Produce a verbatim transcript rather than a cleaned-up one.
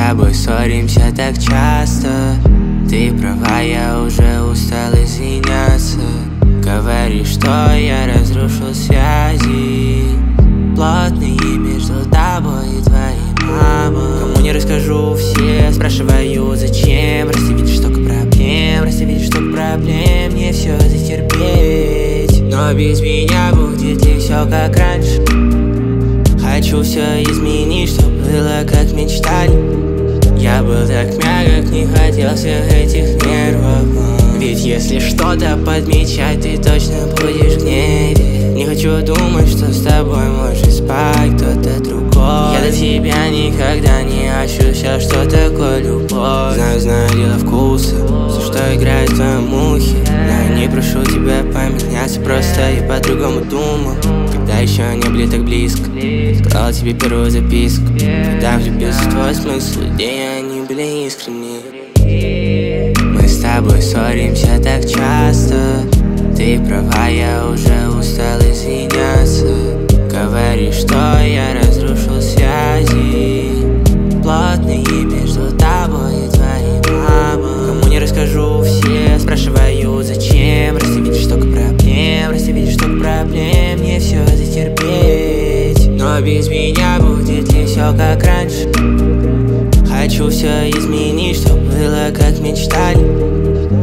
тобой ссоримся так часто. Ты права, я уже устал извиняться. Говоришь, что я разрушил связи плотные между тобой и твоей мамой. Кому не расскажу, все спрашивают, зачем. Прости, видишь, столько проблем. Прости, видишь, столько проблем. Мне все затерпеть, но без меня будет ли все как раньше? Хочу все изменить, чтоб было как мечтали. Я был так мягок, не хотел всех этих нервов. Ведь если что-то подмечать, ты точно будешь в гневе. Не хочу думать, что с тобой может спать кто-то другой. Я до тебя никогда не ощущал, что такое любовь. Знаю, знаю, дело вкуса, все, что играет в твоем ухе. Но не прошу тебя поменяться, просто я по-другому думал. Когда еще не были так близко, сказал тебе первую записку. Когда влюбился в твой смысл, идеи они были искренние. Мы с тобой ссоримся так часто. Ты права, я уже устал извиняться. Говоришь, что я разрушил связи плотные между тобой и твоей мамой. Кому не расскажу, все спрашивают, зачем. Прости, видишь, столько проблем. Прости, видишь, столько проблем. Мне все затерпеть, но без меня будет ли все как раньше? Хочу все изменить, чтоб было как мечтали.